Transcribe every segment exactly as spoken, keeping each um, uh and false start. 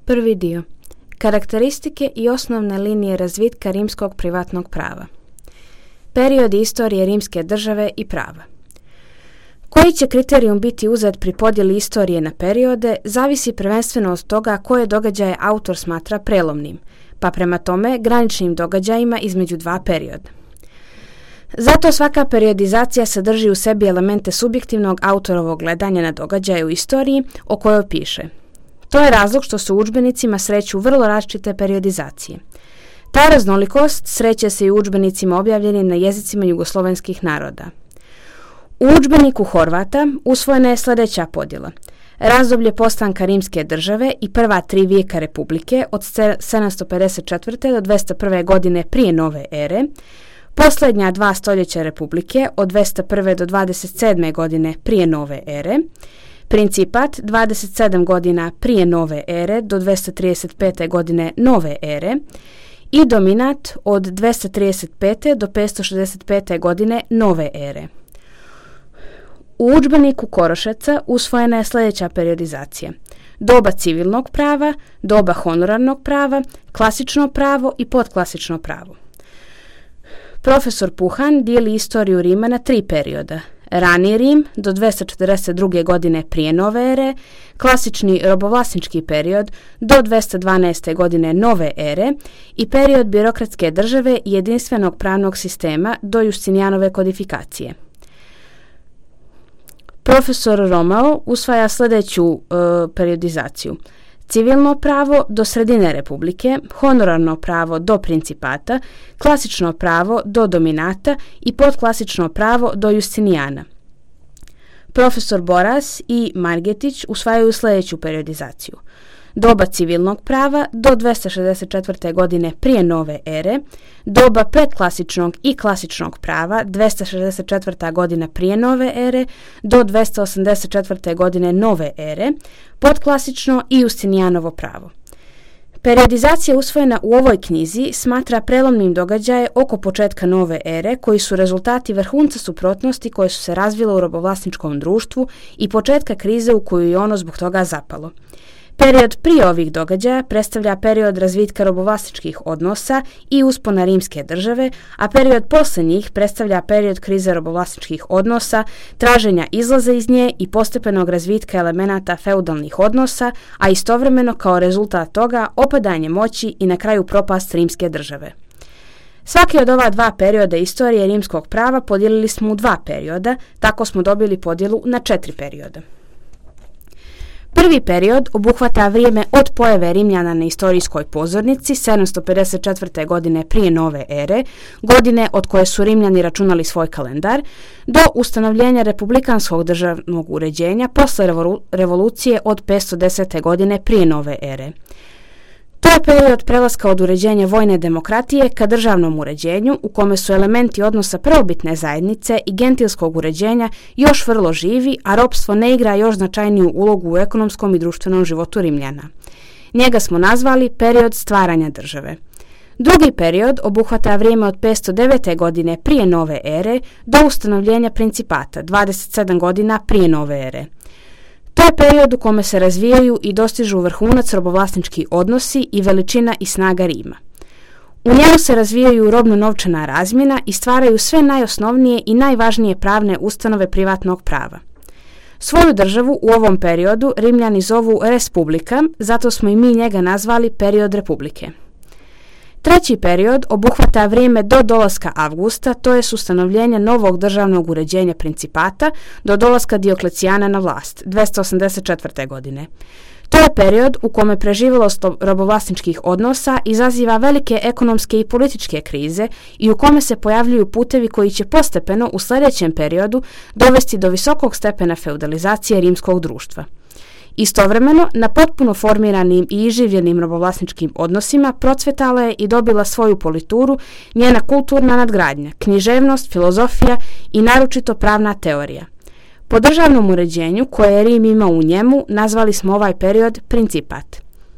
Prvi dio. Karakteristike i osnovne linije razvitka rimskog privatnog prava. Periodi istorije rimske države i prava. Koji će kriterijum biti uzet pri podjeli istorije na periode, zavisi prvenstveno od toga koje događaje autor smatra prelomnim, pa prema tome graničnim događajima između dva perioda. Zato svaka periodizacija sadrži u sebi elemente subjektivnog autorovog gledanja na događaje u istoriji o kojoj piše. To je razlog što se u udžbenicima sreću vrlo različite periodizacije. Ta raznolikost sreće se i u udžbenicima objavljenim na jezicima jugoslovenskih naroda. U udžbeniku Horvata usvojena je sljedeća podjela. Razdoblje postanka rimske države i prva tri vijeka republike od sedamsto pedeset četvrte do dvesta prve godine prije nove ere, posljednja dva stoljeća republike od dvesta prve do dvadeset sedme godine prije nove ere, principat dvadeset sedam godina prije nove ere do dvesta trideset pete godine nove ere i dominat od dvesta trideset pete do petsto šezdeset pete godine nove ere. U udžbeniku Korošeca usvojena je sljedeća periodizacija. Doba civilnog prava, doba honorarnog prava, klasično pravo i podklasično pravo. Profesor Puhan dijeli istoriju Rima na tri perioda. Rani Rim do dvesta četrdeset druge godine prije nove ere, klasični robovlasnički period do dvesta dvanaeste godine nove ere i period birokratske države i jedinstvenog pravnog sistema do Justinijanove kodifikacije. Profesor Romao usvaja sljedeću uh, periodizaciju. Civilno pravo do sredine republike, honorarno pravo do principata, klasično pravo do dominata i podklasično pravo do Justinijana. Profesor Boras i Margetić usvajaju sljedeću periodizaciju. Doba civilnog prava do dvesta šezdeset četvrte godine prije nove ere, doba predklasičnog i klasičnog prava dvesta šezdeset četvrta godina prije nove ere do dvesta osamdeset četvrte godine nove ere, podklasično i Justinijanovo pravo. Periodizacija usvojena u ovoj knjizi smatra prelomnim događaje oko početka nove ere koji su rezultati vrhunca suprotnosti koje su se razvile u robovlasničkom društvu i početka krize u koju je ono zbog toga zapalo. Period prije ovih događaja predstavlja period razvitka robovlasničkih odnosa i uspona rimske države, a period poslije njih predstavlja period krize robovlasničkih odnosa, traženja izlaza iz nje i postepenog razvitka elemenata feudalnih odnosa, a istovremeno kao rezultat toga opadanje moći i na kraju propast rimske države. Svaki od ova dva perioda istorije rimskog prava podijelili smo u dva perioda, tako smo dobili podjelu na četiri perioda. Prvi period obuhvata vrijeme od pojave Rimljana na istorijskoj pozornici sedamsto pedeset četvrte godine prije nove ere, godine od koje su Rimljani računali svoj kalendar, do ustanovljenja republikanskog državnog uređenja posle revolu- revolucije od petsto desete godine prije nove ere. To je period prelaska od uređenja vojne demokratije ka državnom uređenju u kome su elementi odnosa prvobitne zajednice i gentilskog uređenja još vrlo živi, a ropstvo ne igra još značajniju ulogu u ekonomskom i društvenom životu Rimljana. Njega smo nazvali period stvaranja države. Drugi period obuhvata vrijeme od petsto devete godine prije nove ere do ustanovljenja principata, dvadeset sedam godina prije nove ere. To je period u kome se razvijaju i dostižu vrhunac robovlasnički odnosi i veličina i snaga Rima. U njemu se razvijaju robno-novčana razmjena i stvaraju sve najosnovnije i najvažnije pravne ustanove privatnog prava. Svoju državu u ovom periodu Rimljani zovu Respublika, zato smo i mi njega nazvali period republike. Treći period obuhvata vrijeme do dolaska Avgusta, to je ustanovljenja novog državnog uređenja principata do dolaska Dioklecijana na vlast, dvesta osamdeset četvrte godine. To je period u kome preživjelost robovlasničkih odnosa izaziva velike ekonomske i političke krize i u kome se pojavljuju putevi koji će postepeno u sljedećem periodu dovesti do visokog stepena feudalizacije rimskog društva. Istovremeno, na potpuno formiranim i iživljenim robovlasničkim odnosima procvetala je i dobila svoju polituru njena kulturna nadgradnja, književnost, filozofija i naročito pravna teorija. Po državnom uređenju koje je Rim imao u njemu nazvali smo ovaj period principat.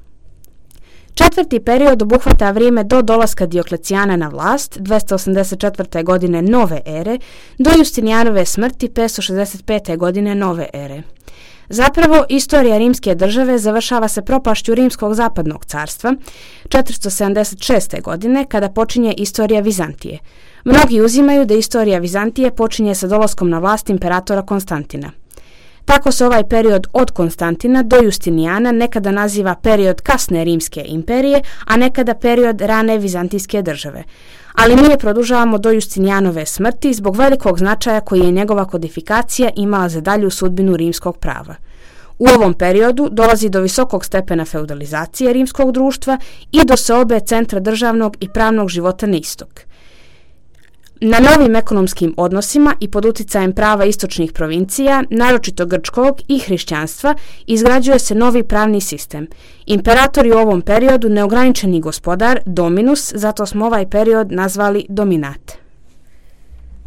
Četvrti period obuhvata vrijeme do dolaska Dioklecijana na vlast, dvesta osamdeset četvrte godine nove ere, do Justinijanove smrti, petsto šezdeset pete godine nove ere. Zapravo, istorija rimske države završava se propašću Rimskog zapadnog carstva četiristo sedamdeset šeste. godine kada počinje istorija Vizantije. Mnogi uzimaju da istorija Vizantije počinje sa dolaskom na vlast imperatora Konstantina. Tako se ovaj period od Konstantina do Justinijana nekada naziva period kasne Rimske imperije, a nekada period rane Vizantijske države. Ali mi je produžavamo do Justinijanove smrti zbog velikog značaja koji je njegova kodifikacija imala za dalju sudbinu rimskog prava. U ovom periodu dolazi do visokog stepena feudalizacije rimskog društva i do seobe centra državnog i pravnog života na istok. Na novim ekonomskim odnosima i pod uticajem prava istočnih provincija, naročito grčkog i hrišćanstva, izgrađuje se novi pravni sistem. Imperator je u ovom periodu neograničeni gospodar, dominus, zato smo ovaj period nazvali dominat.